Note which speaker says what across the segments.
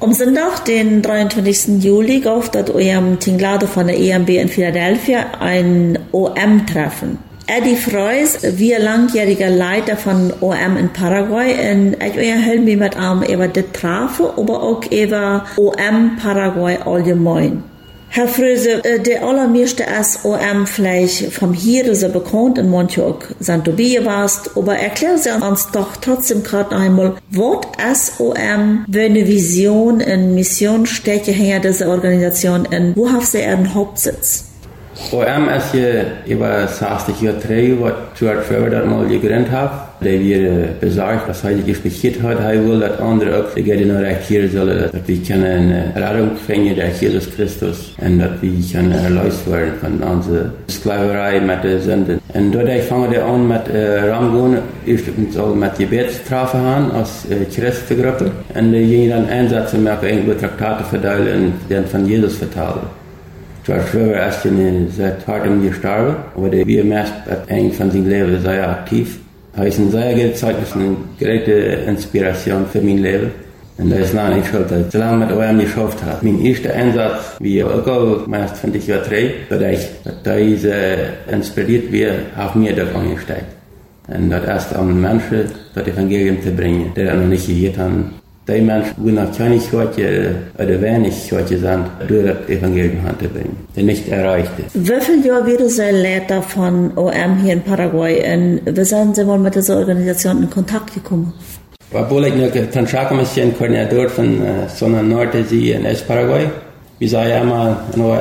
Speaker 1: Am Sonntag, den 23. Juli, gab das eurem Tinglado von der EMB in Philadelphia ein OM-Treffen. Eddie Freus, wie langjähriger Leiter von OM in Paraguay, und ich helfe mir mit über das Treffen, aber auch über OM Paraguay allgemein. Herr Fröse, der allermeiste ist OM vielleicht vom hier so bekannt und manche auch St. Tobias warst, aber erklären Sie uns doch trotzdem gerade noch einmal, was ist OM, welche Vision und Mission steht hinter dieser Organisation und wo hat sie ihren Hauptsitz?
Speaker 2: OM ist hier über 60 Jahre drei, was George Trevor das mal gegründet hat. Der wir besagt, was heute gespielt hat, er will, dass andere auch die Gerde noch reagieren sollen, dass wir eine Rettung finden durch Jesus Christus und dass wir erlöst werden von unserer Sklaverei mit der Sünde. Und dadurch fangen wir an mit Ramgehen, erstens auch mit Gebetstrafe an als Christengruppe und die gehen dann Einsätze machen, irgendwo Traktate verteilen und dann von Jesus verteilen. George Trevor ist seit hartem gestorben, aber der wir meist eigentlich von seinem Leben sehr aktiv. Er ist ein sehr gutes Zeugnis, eine große Inspiration für mein Leben. Und das ist lange nicht schuld, dass ich so lange mit OM geschafft habe. Mein erster Einsatz, wie auch meist 20 Jahre drei, dass diese inspiriert wird, auf mir das angestellt. Und das erst an Menschen, das Evangelium zu bringen, die noch nicht gehört haben. Die Menschen, die noch keine Kirche oder wenig Kirche sind, durch das Evangelium anzubringen, die nicht erreicht ist.
Speaker 1: Wie viele Jahre werden Sie Leiter von OM hier in Paraguay und wie sind Sie wohl mit dieser Organisation in Kontakt gekommen?
Speaker 2: Obwohl ich noch Tanschaka-Mission Koordinator von Zona Norte sie in Paraguay. Wir sagen immer,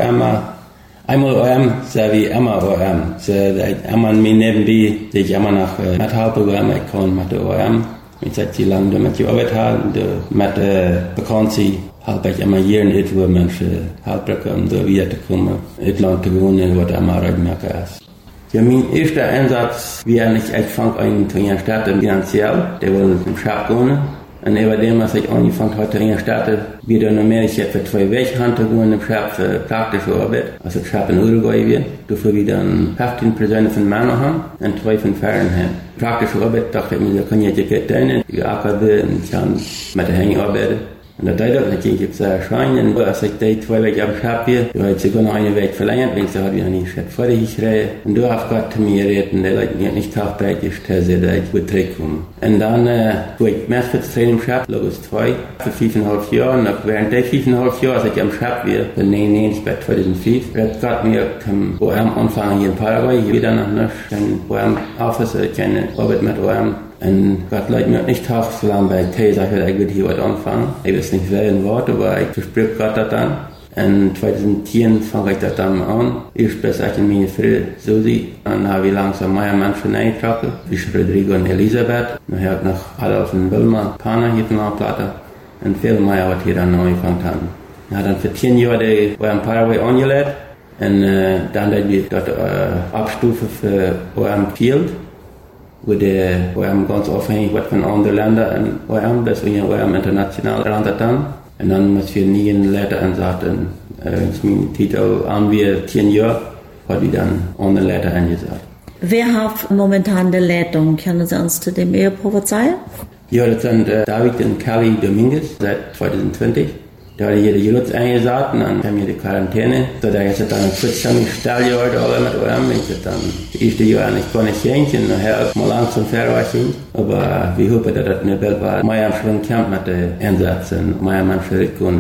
Speaker 2: einmal OM, sagen wir immer OM. Immer mir nebenbei, ich immer nach Metallprogramm, ich kann mit der OM. Ich seit sie lange damit gearbeitet haben, mit bekannt sie halt ich immer hier in etwa Menschen halt bekommen, da wieder zu kommen, in Land zu wohnen, was immer Reitmerker ist. Ja, mein erster Einsatz, wie ich fange an in der Stadt finanziell, der wollte im Schab wohnen. Und über dem, was ich angefangen hatte in der Stadt, wieder in Amerika für 2 Wochen zu wohnen im Schab für praktische Arbeit. Also ich habe in Uruguay wieder, dafür wieder 15% von Männern haben und 2 von Frauen haben. Praktische Arbeit dachte ich mir, da kann ich jetzt nicht tun, ich arbeite und ich kann mit der Hänge arbeiten. Und da dachte ich, ich sehr schön, und als ich die 2 Wochen am Schab hier, da hat sogar noch eine Woche verlängert, wenn ich so habe ich noch nicht vor dir gekriegt. Und da hat Gott zu mir geredet, der Leute mir nicht taugbereit ist, dass ich da gut zurückkomme. Und dann, wo ich Messfitz-Training im Schab, lag es 2, für 5,5 Jahre, und während der 5,5 Jahre, als ich am Schab war, von 99 bis 2005, hat Gott mir zum OM anfangen hier in Paraguay, hier wieder nach kein OM-Office, keine Arbeit mit OM. Und Gott leitet mir nicht auf, so lange bei Tesa, ich würde hier was anfangen. Ich weiß nicht, wer ein Wort, aber ich versprich Gott das dann. Und 2010 fange ich das dann an. Ich bin in meine Frau Susi. Dann habe ich langsam mehr Menschen eingetragen, wie Rodrigo und Elisabeth. Dann habe ich noch Adolf und Wilma, Pana hier von der Platte. Und viele mehr, was hier dann angefangen haben. Ich habe dann für 10 Jahre die OM Paraguay angelegt. Und dann habe ich dort Abstufe für OM Field. Wo der OM ganz abhängig wird von anderen Ländern und OM, das wir OM international randet dann. Und dann muss wir nie einen Leiter ansagen. Mein Titel haben wir 10 Jahre, hat wir dann andere Leiter angesagt.
Speaker 1: Wer hat momentan die Leitung? Können Sie uns zu dem Ehepaar erzählen?
Speaker 2: Ja, das sind David und Kelly Dominguez seit 2020. Da hat jeder Jutz eingesagt und dann haben wir die Quarantäne. So, da ist dann kurz Stalljahr alle mit OM. Ich dann das erste Jahr eigentlich gar nicht gehen, nachher auch mal langsam verweichen. Aber wir hoffen, dass das eine Welt war. Mehr am Schwung kämpft mit den Einsätzen, mehr am Schwierigkeiten.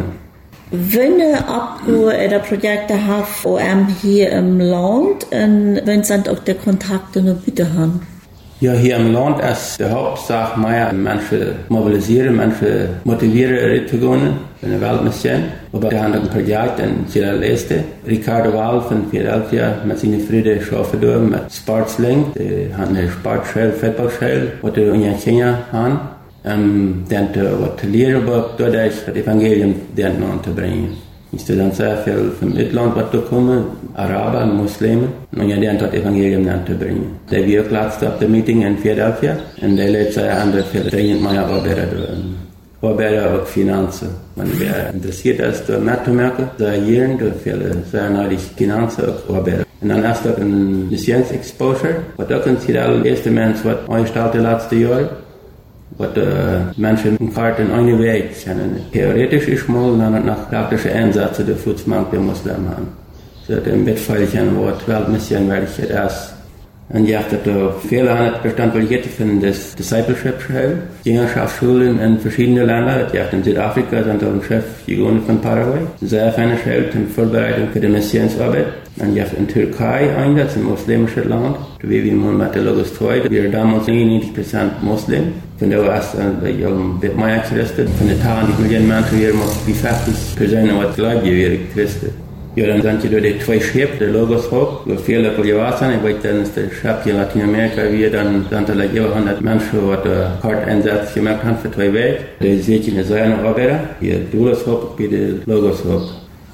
Speaker 1: Welche Abgeordnete Projekte hat OM hier im Land und wenn sind auch die Kontakte noch bitte haben?
Speaker 2: Ja, hier im Land ist die Hauptsache mehr Menschen mobilisieren, Menschen motivieren, zu gehen, für eine Weltmission. Aber wir haben ein Projekt in Sierra Leone. Ricardo Wall von Philadelphia mit seinen Freunden arbeiten mit Sportsling. Die haben eine Sportschule, Footballschule, die wir in Kenia haben. Dann was lernen, aber dadurch das Evangelium anzubringen. Ich dann sehr viel vom Mittelland, was da kommen, Araber, Muslimen, und ja, dann das Evangelium anzubringen. Der wir letzte auf der Meeting in Philadelphia, und der letzte andere viel dringend mehr Arbeiter auch Finanzen. Wenn wer interessiert ist, da mitzumerken, sehr jeden, da viele sehr neidig Finanzen auch Arbeiter. Und dann erst auch ein Missionsexposure, was auch in Sierra Leone erste Mensch, was eingestellt die letzten Jahre. was Menschen im Karten eine Weg kennen. Theoretisch ist mal nach praktische Einsätze der Fußmark der Muslimen haben. So, dem Bettfeilchen, was Weltmission welche das. Und ich habe da viele Bestandteile von des Discipleship-Schule, Jüngerschaftsschulen in verschiedenen Ländern. Ich habe in Südafrika sind ein Chef gegangen von Paraguay. Sehr feine Schule in Vorbereitung für die Missionsarbeit. Und ich habe in Türkei Einsatz, ein muslimisches Land. Wie wir mit der Logos 2, wir damals 99% Muslim. Von der Ost, ich habe mehr Christen. Von der Tage, die Millionen Menschen, wir haben wie 50% was glauben wir Christen. Ja, dann sind ja die zwei Schiffe, der Logos hoch, wo viele Polizei sind. Ich weiß, dann ist der Schiff hier in Lateinamerika, wir dann sind da über 100 Menschen, die Karteinsatz gemacht haben für 2 Wege. Die seht ihr in der Säule noch weiter. Hier Logos hoch, wie der Logos hoch.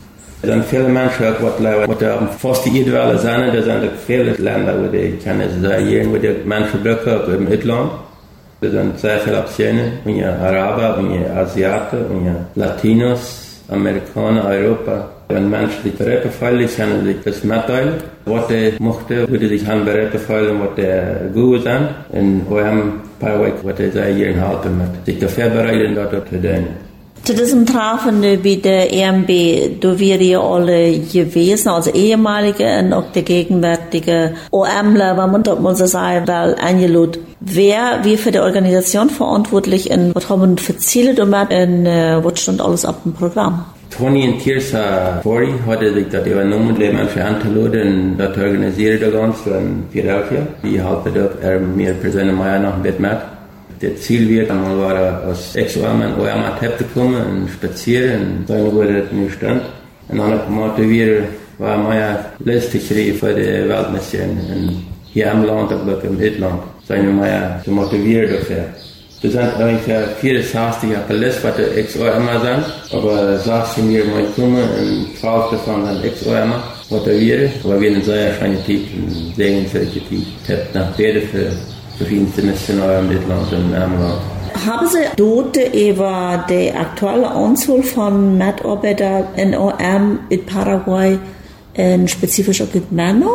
Speaker 2: Da sind viele Menschen, die fast die ideale sind, da sind viele Länder, wo die kennen, wo die Menschen brauchen im Ausland. Da sind sehr viele Optionen, wie Araber, wie Asiaten, wie Latinos, Amerikaner, Europa. Wenn Menschen sich bereitbefallen, können sich das mitteilen, was die möchten, würde sich an bereitbefallen, was die gut sind. Und wir haben Paraguay, was die sehr hier halten, mit sich dafür bereiten, dort zu dienen.
Speaker 1: Zu diesem Treffen bei der EMB, da wir ja alle gewesen, also ehemalige und auch der gegenwärtige OMler, wenn man dort mal so sagen will, eingeladen. Wer wie für die Organisation verantwortlich und was haben wir für Ziele damit und was stand alles auf dem Programm?
Speaker 2: Tony und Tirsa Fori hatte sich das übernommen, die Menschen anzuladen und das organisiert das Ganze in Philadelphia. Die halten dort mir persönlich mal noch mit. Das Ziel wird einmal war, aus Ex-OM und OM-Tab zu kommen und spazieren und dann wurde das nicht stand. Und dann motiviert war meine letzte Schritt für die Weltmission hier im Land, aber auch im Ausland. Seien wir mal motiviert dafür. Das sind ungefähr 64 Appellisten, was die Ex-OM sind, aber 16 wir mal kommen und 12 davon sind Ex-OM, motiviert, aber wir sind sehr schöne Titel, segensreiche Titel, nach beide für verschiedenste Missionare im Land und im Land.
Speaker 1: Haben Sie dort über die aktuelle Anzahl von Mitarbeitern in OM in Paraguay spezifisch auch mit Männern?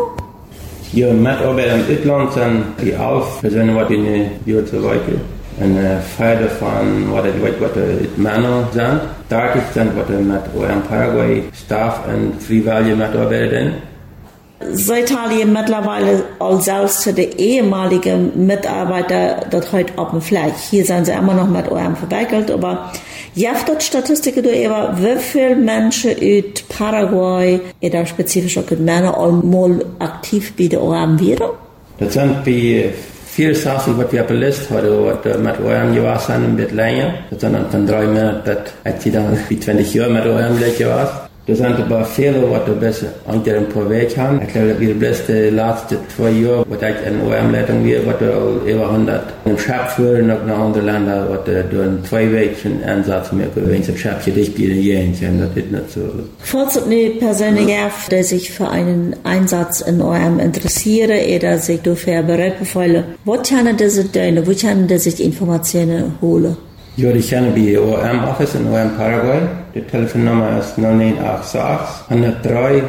Speaker 2: Ja, Mitarbeiter im Ausland sind die auf, wir sind was in der so weiter. Und Fall davon, was die Männer sind. Dadurch sind, was mit OM Paraguay Staff und freiwillige Mitarbeiter sind.
Speaker 1: Seid ihr mittlerweile als selbst für die ehemaligen Mitarbeiter dort heute auf dem Fleisch? Hier sind sie immer noch mit OM verwickelt, aber ihr habt dort Statistiken darüber, wie viele Menschen in Paraguay, oder spezifisch auch Männer, einmal aktiv bei der OM wären?
Speaker 2: Das sind bei 64, was wir belistet haben, was mit OM gewesen sind, ein bisschen länger. Das sind dann von 3 Monaten, als sie dann wie 20 Jahre mit OM gewesen. Das sind aber viele, was du besser unter ein paar Weg haben. Ich glaube, wir die letzten 2 Jahre, was ich in OM-Leitung wir, was du über 100 im Schab führen, noch nach anderen Ländern, was du durch 2 Wegen Einsatz mehr gewinnt. Das Schab hier dich bieten jeden, das ist nicht so.
Speaker 1: Falls es eine Person gibt, die sich für einen Einsatz in OM interessiert oder sich dafür bereit befühlen, wo können diese tun, wo können die sich Informationen holen?
Speaker 2: Ja, die kennen bei OM Office in OM Paraguay. Die Telefonnummer ist 0986 103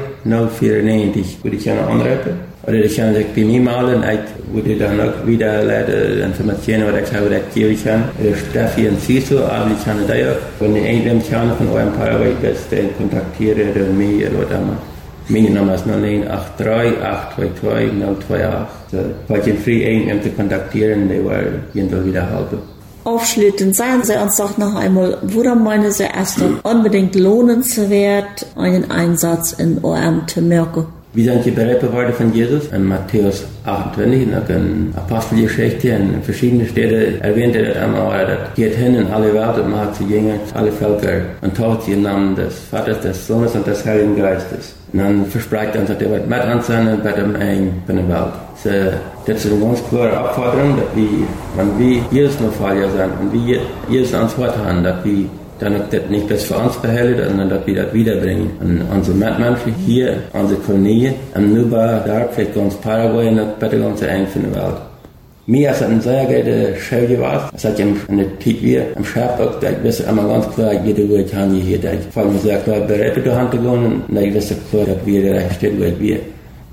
Speaker 2: 094, wo die können anrufen. Oder die können sich bei mir mailen, wo die dann auch wieder Informationen oder ich habe geben kann. Oder Steffi und Ciso, aber die können da auch. Wenn die irgendwem kennen von OM Paraguay, dann kontaktieren oder mich oder mal. Meine Nummer ist 0983 822 028. So, falls ihr frei irgendwem zu kontaktieren, die werden jeden wieder helfen.
Speaker 1: Aufschließend sagen Sie uns doch noch einmal, woran meinen Sie erst unbedingt lohnenswert, einen Einsatz in OM zu merken?
Speaker 2: Wir sind die Bereitbeweise von Jesus in Matthäus 28, in der Apostelgeschichte in verschiedenen Städten erwähnt er das einmal, das geht hin in alle Welt und macht sie Jünger, alle Völker und tauft sie im Namen des Vaters, des Sohnes und des Heiligen Geistes. Und dann verspricht er uns, dass er mit anzahlen bei dem einen von der Welt. Das ist eine ganz klare Aufforderung, dass wir, wenn wir Jesus noch Fallen sind und wir Jesus ans Wort haben, dass wir dann das nicht bloß für uns behalten, sondern dass wir das wiederbringen an unsere Mitmenschen hier, unsere Kolonie, und nur da vielleicht ganz Paraguay und bei der ganzen Ende von der Welt. Mir ist eine sehr gute Show gewesen. Es hat in der Zeit wir am Schafbock, da ich wusste immer ganz klar, jede Wort kann hier. Ich fand mir sehr klar bereit, durch Hand zu gehen, und ich wusste klar, dass wir der Recht steht, wo wir.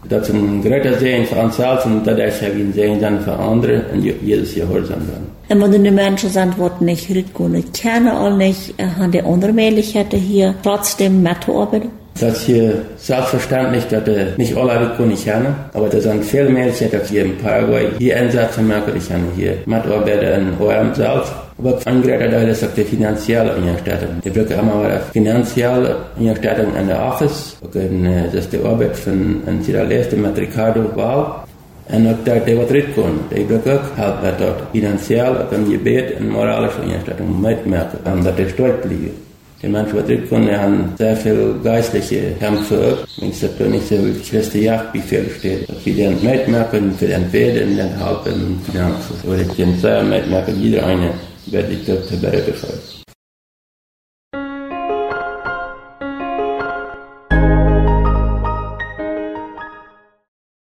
Speaker 2: Dat is een grote zegen voor onszelf en dat is een zegen dan voor anderen en jedes Gehorsam dan.
Speaker 1: En wanneer de mensen zijn, wat niet goed kunnen kennen, al niet, haben die andere Möglichkeiten hier trotzdem mitzuarbeiten?
Speaker 2: Das ist hier selbstverständlich, dass nicht alle können kennen, aber da sind viele Möglichkeiten, dass hier in Paraguay hier Einsätze machen, ich kann hier mitarbeiten in OEM selbst. Aber angeregt ist auch die finanzielle Unterstützung. Die brauchen immer wieder finanzielle Unterstützung in der Office. Das ist die Arbeit von der letzten mit Ricardo Wahl. Und auch da, die was reden die brauchen auch Hilfe dort. Finanziell, und Gebet und moralische Unterstützung mitmachen, dass die Stolz liegen. Die Menschen, die reden haben sehr viel geistliche Kämpfe. Wenn es da nicht so die letzte Jagd, wie viel steht. Dass wir dann mitmachen, für den Beten, den Halben, Finanzen. Oder ich kann sehr mitmachen, jeder eine. Werde ich dort bereitgestellt.